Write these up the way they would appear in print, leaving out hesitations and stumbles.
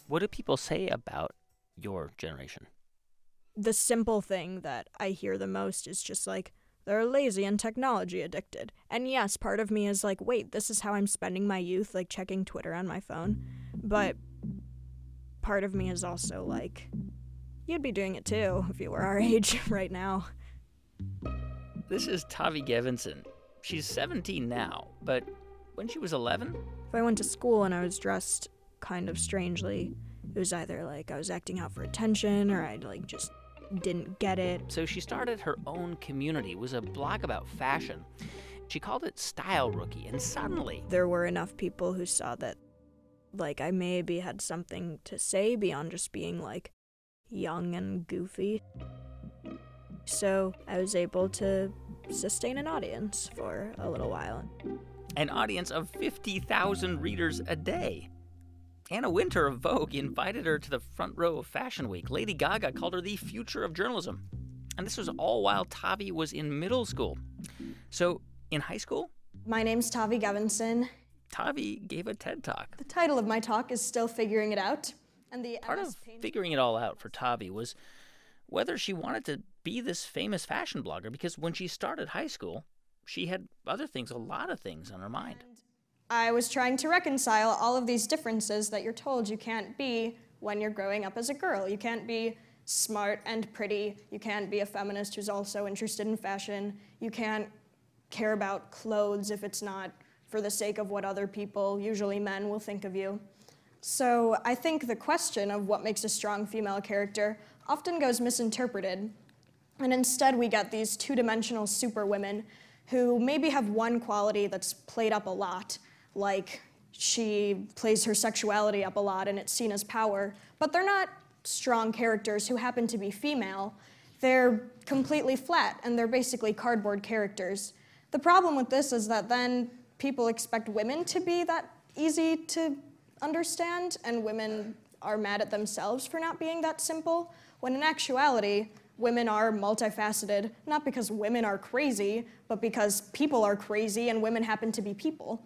What do people say about your generation? The simple thing that I hear the most is just like, they're lazy and technology addicted. And yes, part of me is like, wait, this is how I'm spending my youth, like checking Twitter on my phone. But part of me is also like, you'd be doing it too if you were our age right now. This is Tavi Gevinson. She's 17 now, but when she was 11, If I went to school and I was dressed kind of strangely, it was either like I was acting out for attention or I like just didn't get it. so she started her own community. It was a blog about fashion. She called it Style Rookie, and suddenly, There were enough people who saw that like I maybe had something to say beyond just being like young and goofy. So I was able to sustain an audience for a little while. an audience of 50,000 readers a day. Anna Wintour of Vogue invited her to the front row of Fashion Week. Lady Gaga called her the future of journalism. And this was all while Tavi was in middle school. So, in high school, My name's Tavi Gevinson. Tavi gave a TED Talk. The title of my talk is Still Figuring It Out. And the Part of figuring it all out for Tavi was whether she wanted to be this famous fashion blogger, because when she started high school, she had other things, a lot of things on her mind. I was trying to reconcile all of these differences that you're told you can't be when you're growing up as a girl. You can't be smart and pretty. You can't be a feminist who's also interested in fashion. You can't care about clothes if it's not for the sake of what other people, usually men, will think of you. So I think the question of what makes a strong female character often goes misinterpreted. And instead we get these two-dimensional superwomen who maybe have one quality that's played up a lot, like she plays her sexuality up a lot and it's seen as power, but they're not strong characters who happen to be female. They're completely flat and they're basically cardboard characters. The problem with this is that then people expect women to be that easy to understand, and women are mad at themselves for not being that simple, when in actuality, women are multifaceted, not because women are crazy, but because people are crazy and women happen to be people.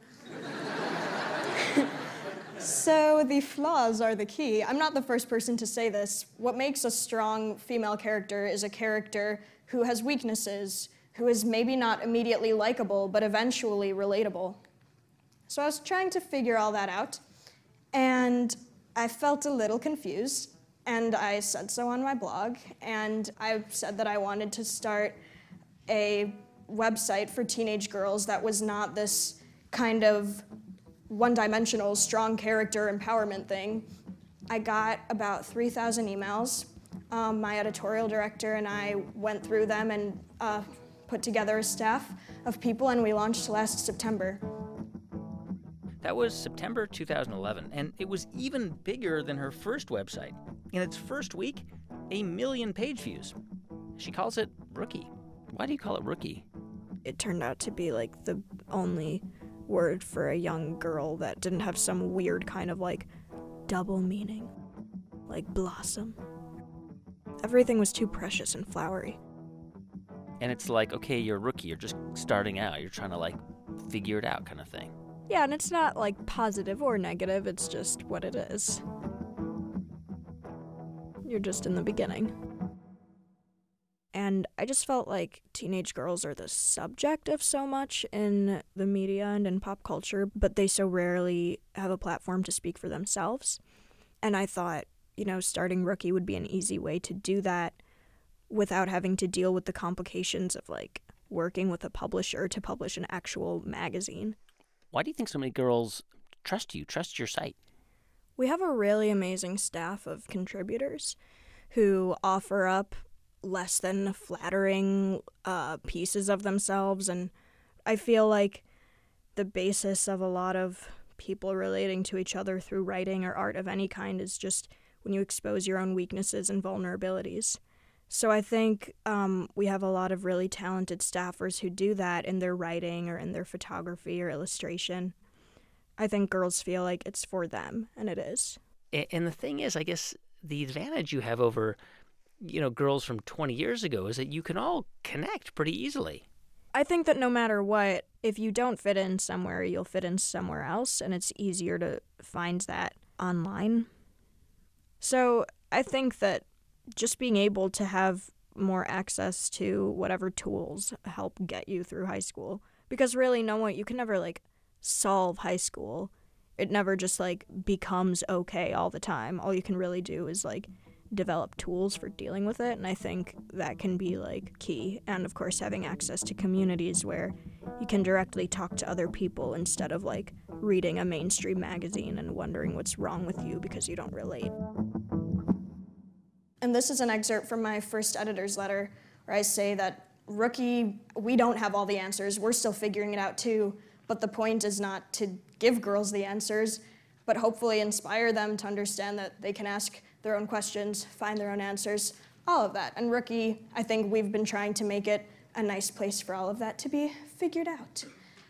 So the flaws are the key. I'm not the first person to say this. What makes a strong female character is a character who has weaknesses, who is maybe not immediately likable, but eventually relatable. So I was trying to figure all that out, and I felt a little confused, and I said so on my blog, and I said that I wanted to start a website for teenage girls that was not this kind of one-dimensional, strong character empowerment thing. I got about 3,000 emails. My editorial director and I went through them and put together a staff of people, and we launched last September. That was September 2011, and it was even bigger than her first website. In its first week, 1 million page views. She calls it Rookie. Why do you call it Rookie? It turned out to be like the only word for a young girl that didn't have some weird kind of like double meaning, like blossom. Everything was too precious and flowery. And it's like, okay, you're a rookie, you're just starting out, you're trying to like figure it out kind of thing. Yeah, and it's not like positive or negative, it's just what it is. You're just in the beginning. And I just felt like teenage girls are the subject of so much in the media and in pop culture, but they so rarely have a platform to speak for themselves. And I thought, starting Rookie would be an easy way to do that without having to deal with the complications of like working with a publisher to publish an actual magazine. Why do you think so many girls trust you, trust your site? We have a really amazing staff of contributors who offer up less than flattering pieces of themselves, and I feel like the basis of a lot of people relating to each other through writing or art of any kind is just when you expose your own weaknesses and vulnerabilities. So I think we have a lot of really talented staffers who do that in their writing or in their photography or illustration. I think girls feel like it's for them, and it is. And the thing is, I guess the advantage you have over, girls from 20 years ago is that you can all connect pretty easily. I think that no matter what, if you don't fit in somewhere, you'll fit in somewhere else, and it's easier to find that online. So I think that just being able to have more access to whatever tools help get you through high school. Because really, you can never, solve high school. It never just, becomes okay all the time. All you can really do is, develop tools for dealing with it, and I think that can be, key. And, of course, having access to communities where you can directly talk to other people instead of, reading a mainstream magazine and wondering what's wrong with you because you don't relate. And this is an excerpt from my first editor's letter, where I say that, rookie, we don't have all the answers. We're still figuring it out, too. But the point is not to give girls the answers, but hopefully inspire them to understand that they can ask their own questions, find their own answers, all of that. And Rookie, I think we've been trying to make it a nice place for all of that to be figured out.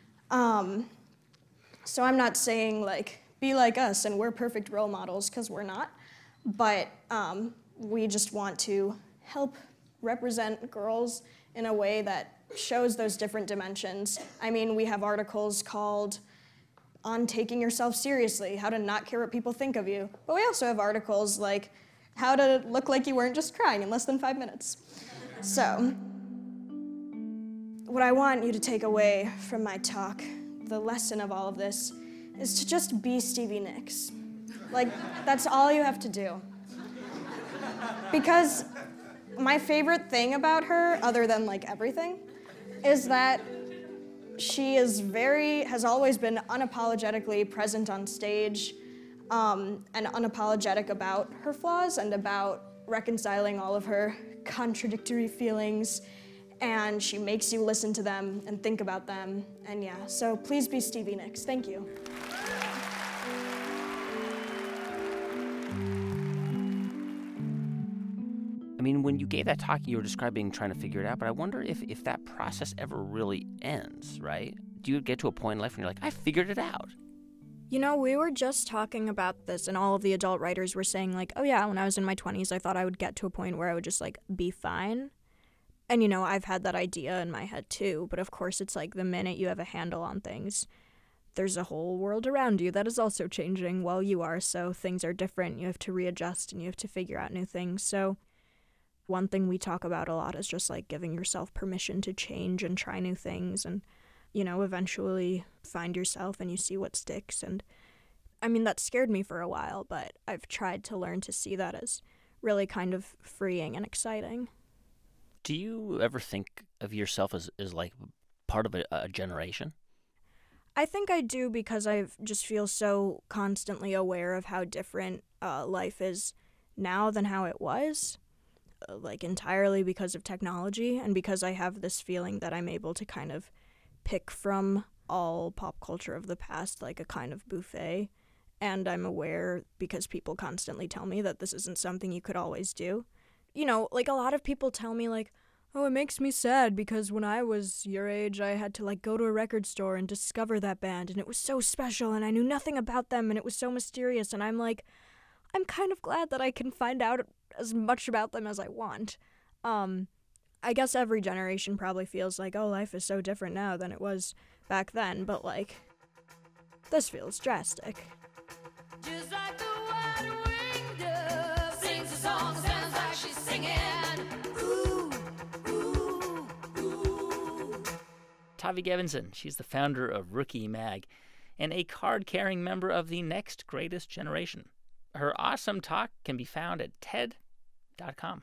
So I'm not saying, be like us and we're perfect role models, because we're not. But we just want to help represent girls in a way that shows those different dimensions. I mean, we have articles called On Taking Yourself Seriously, How to Not Care What People Think of You. But we also have articles like How to Look Like You Weren't Just Crying in Less Than 5 Minutes. So, what I want you to take away from my talk, the lesson of all of this, is to just be Stevie Nicks. That's all you have to do. Because my favorite thing about her, other than everything, is that she has always been unapologetically present on stage, and unapologetic about her flaws and about reconciling all of her contradictory feelings, and she makes you listen to them and think about them, and yeah, so please be Stevie Nicks. Thank you. I mean, when you gave that talk, you were describing trying to figure it out, but I wonder if that process ever really ends, right? Do you get to a point in life when you're like, I figured it out? We were just talking about this, and all of the adult writers were saying, oh yeah, when I was in my 20s, I thought I would get to a point where I would just, be fine. And, I've had that idea in my head, too. But, of course, it's the minute you have a handle on things, there's a whole world around you that is also changing while you are. So things are different. You have to readjust, and you have to figure out new things. So one thing we talk about a lot is just, giving yourself permission to change and try new things and, eventually find yourself and you see what sticks. And, I mean, that scared me for a while, but I've tried to learn to see that as really kind of freeing and exciting. Do you ever think of yourself as part of a generation? I think I do, because I just feel so constantly aware of how different life is now than how it was. Entirely because of technology, and because I have this feeling that I'm able to kind of pick from all pop culture of the past like a kind of buffet. And I'm aware, because people constantly tell me, that this isn't something you could always do. A lot of people tell me, oh, it makes me sad because when I was your age, I had to, go to a record store and discover that band, and it was so special, and I knew nothing about them, and it was so mysterious, and I'm I'm kind of glad that I can find out as much about them as I want. I guess every generation probably feels oh, life is so different now than it was back then, but this feels drastic. Just like the white-winged dove sings a song, sounds like she's singing. Ooh, ooh, ooh. Tavi Gevinson, she's the founder of Rookie Mag and a card-carrying member of the next greatest generation. Her awesome talk can be found at TED.com.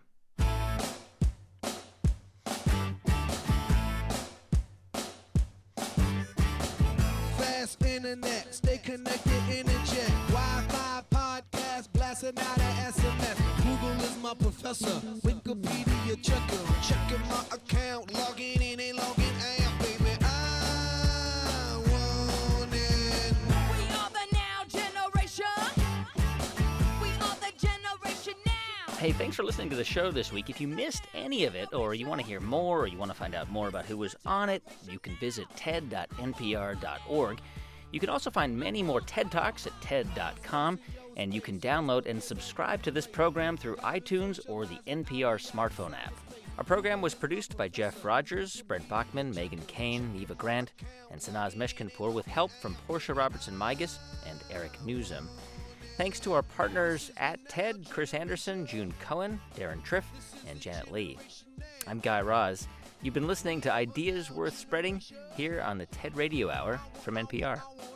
Fast internet, stay connected in a jet. Wi-Fi podcast, blasting out an SMS. Google is my professor. Wikipedia checker, checking my account, logging in and logging out, baby. I want it. We are the now generation. We are the generation now. Hey, thanks for listening to the show this week. If you missed any of it, or you want to hear more, or you want to find out more about who was on it, you can visit ted.npr.org. You can also find many more TED Talks at TED.com, and you can download and subscribe to this program through iTunes or the NPR smartphone app. Our program was produced by Jeff Rogers, Brent Bachman, Megan Kane, Neva Grant, and Sanaz Meshkinpour, with help from Portia Robertson-Migas and Eric Newsom. Thanks to our partners at TED, Chris Anderson, June Cohen, Darren Triff, and Janet Lee. I'm Guy Raz. You've been listening to Ideas Worth Spreading here on the TED Radio Hour from NPR.